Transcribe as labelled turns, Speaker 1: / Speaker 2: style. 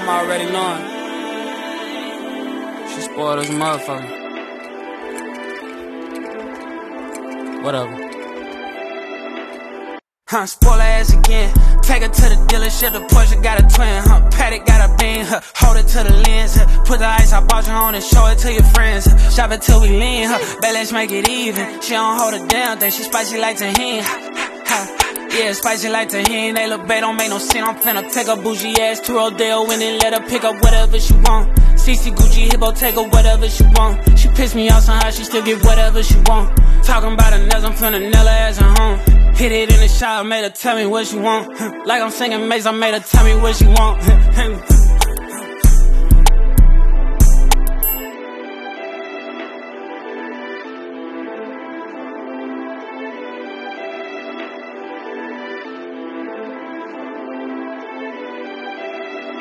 Speaker 1: I'm already knowing. She spoiled as a motherfucker. Whatever. Spoil her ass again. Take her to the dealership, the Porsche got a twin, Paddock got a bean, hold it to the lens, put the ice I bought you on and show it to your friends, shop it till we lean, bet let's make it even. She don't hold a damn thing, she spicy like tahini. Yeah, spicy like tahini. They look bad, don't make no sense. I'm finna take a bougie ass to Rodeo and then let her pick up whatever she want. CC Gucci Hippo, take her whatever she want. She pissed me off somehow, she still get whatever she want. Talking about her nails, I'm finna nail her ass at home. Hit it in the shower, made her tell me what she want. Like I'm singing Maze, I made her tell me what she want.